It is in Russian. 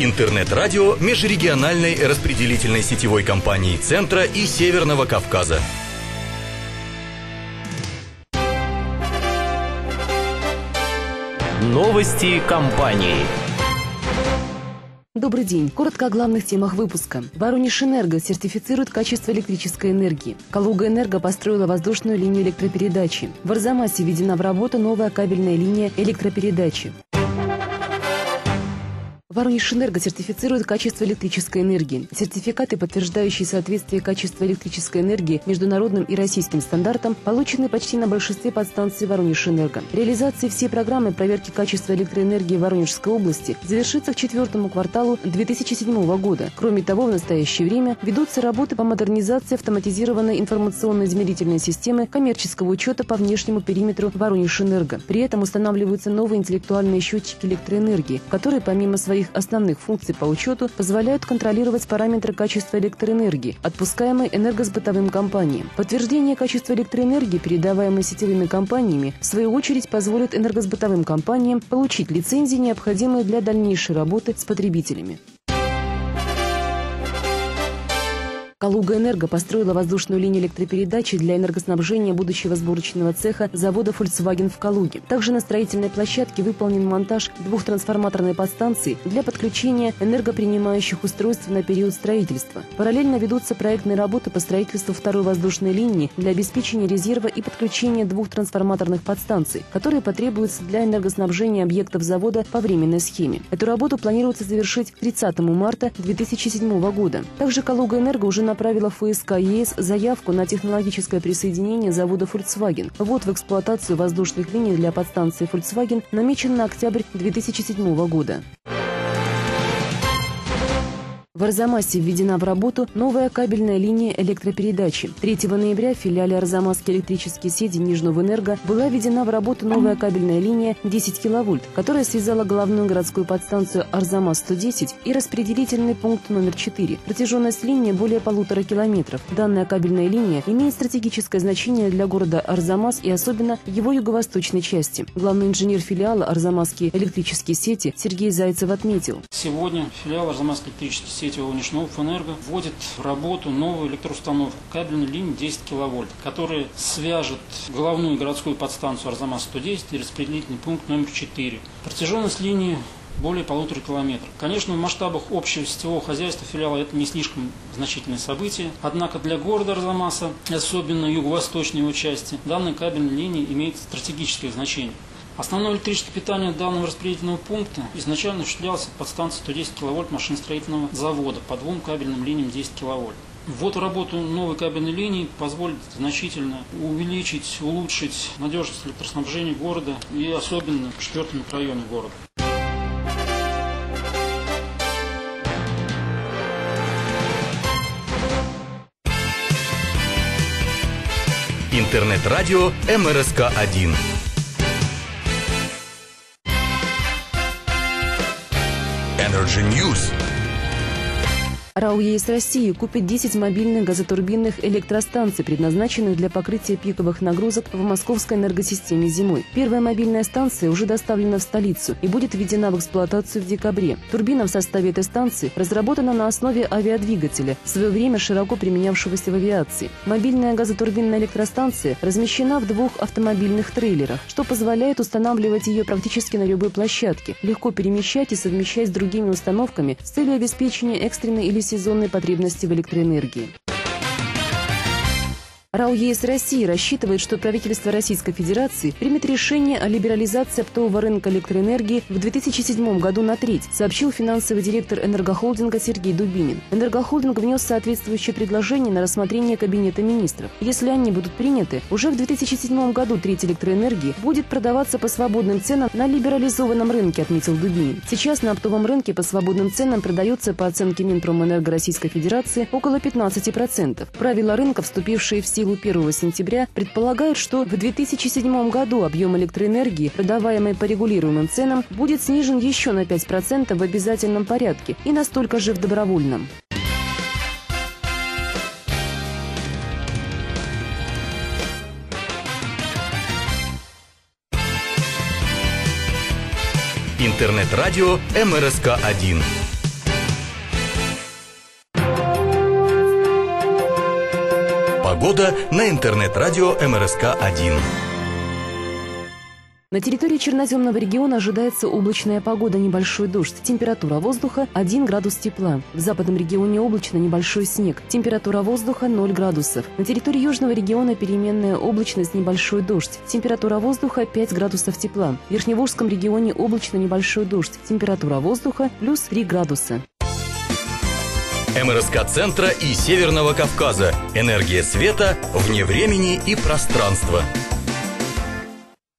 Интернет-радио межрегиональной распределительной сетевой компании Центра и Северного Кавказа. Новости компании. Добрый день. Коротко о главных темах выпуска. Воронеж-Энерго сертифицирует качество электрической энергии. Калуга-Энерго построила воздушную линию электропередачи. В Арзамасе введена в работу новая кабельная линия электропередачи. Воронеж-Энерго сертифицирует качество электрической энергии. Сертификаты, подтверждающие соответствие качества электрической энергии международным и российским стандартам, получены почти на большинстве подстанций Воронеж-Энерго. Реализация всей программы проверки качества электроэнергии в Воронежской области завершится к 4-му кварталу 2007 года. Кроме того, в настоящее время ведутся работы по модернизации автоматизированной информационно-измерительной системы коммерческого учета по внешнему периметру Воронеж-Энерго. При этом устанавливаются новые интеллектуальные счетчики электроэнергии, которые помимо своих основных функций по учету позволяют контролировать параметры качества электроэнергии, отпускаемой энергосбытовым компаниям. Подтверждение качества электроэнергии, передаваемой сетевыми компаниями, в свою очередь позволит энергосбытовым компаниям получить лицензии, необходимые для дальнейшей работы с потребителями. Калуга-Энерго построила воздушную линию электропередачи для энергоснабжения будущего сборочного цеха завода Volkswagen в Калуге. Также на строительной площадке выполнен монтаж 2 трансформаторной подстанций для подключения энергопринимающих устройств на период строительства. Параллельно ведутся проектные работы по строительству второй воздушной линии для обеспечения резерва и подключения 2 трансформаторных подстанций, которые потребуются для энергоснабжения объектов завода по временной схеме. Эту работу планируется завершить к 30 марта 2007 года. Также Калуга-Энерго уже направила в ФСК ЕС заявку на технологическое присоединение завода Volkswagen. Ввод в эксплуатацию воздушных линий для подстанции Volkswagen намечен на октябрь 2007 года. В Арзамасе введена в работу новая кабельная линия электропередачи. 3 ноября в филиале Арзамасские электрические сети Нижнего Энерго была введена в работу новая кабельная линия 10 киловольт, которая связала главную городскую подстанцию Арзамас-110 и распределительный пункт номер 4. Протяженность линии более 1,5 километров. Данная кабельная линия имеет стратегическое значение для города Арзамас и особенно его юго-восточной части. Главный инженер филиала Арзамасские электрические сети Сергей Зайцев отметил. Сегодня филиал Арзамасской электрической сети Воронеж-Энерго вводит в работу новую электроустановку кабельной линии 10 киловольт, которая свяжет главную городскую подстанцию Арзамас-110 и распределительный пункт номер 4. Протяженность линии более 1,5 километра. Конечно, в масштабах общего сетевого хозяйства филиала это не слишком значительное событие, однако для города Арзамаса, особенно юго-восточной его части, данная кабельная линия имеет стратегическое значение. Основное электрическое питание данного распределительного пункта изначально осуществлялось от подстанции 110 киловольт машиностроительного завода по 2 кабельным линиям 10 киловольт. Ввод в работу новой кабельной линии позволит значительно увеличить, улучшить надежность электроснабжения города и особенно в 4-м микрорайоне города. Интернет-радио МРСК-1. Energy News. РАО ЕС России купит 10 мобильных газотурбинных электростанций, предназначенных для покрытия пиковых нагрузок в московской энергосистеме зимой. Первая мобильная станция уже доставлена в столицу и будет введена в эксплуатацию в декабре. Турбина в составе этой станции разработана на основе авиадвигателя, в свое время широко применявшегося в авиации. Мобильная газотурбинная электростанция размещена в 2 автомобильных трейлерах, что позволяет устанавливать ее практически на любой площадке, легко перемещать и совмещать с другими установками с целью обеспечения экстренной или сезонной потребности в электроэнергии. РАО ЕС России рассчитывает, что правительство Российской Федерации примет решение о либерализации оптового рынка электроэнергии в 2007 году на треть, сообщил финансовый директор энергохолдинга Сергей Дубинин. Энергохолдинг внес соответствующее предложение на рассмотрение Кабинета министров. Если они будут приняты, уже в 2007 году треть электроэнергии будет продаваться по свободным ценам на либерализованном рынке, отметил Дубинин. Сейчас на оптовом рынке по свободным ценам продается, по оценке Минпромэнерго Российской Федерации, около 15%. Правила рынка, вступившие в силу 1 сентября, предполагают, что в 2007 году объем электроэнергии, продаваемый по регулируемым ценам, будет снижен еще на 5% в обязательном порядке и на столько же в добровольном. Интернет-радио МРСК-1. Погода на интернет-радио МРСК-1. На территории черноземного региона ожидается облачная погода, небольшой дождь. Температура воздуха 1 градус тепла. В западном регионе облачно, небольшой снег. Температура воздуха 0 градусов. На территории южного региона переменная облачность, небольшой дождь. Температура воздуха 5 градусов тепла. В Верхневолжском регионе облачно, небольшой дождь. Температура воздуха плюс 3 градуса. МРСК-центра и Северного Кавказа. Энергия света вне времени и пространства.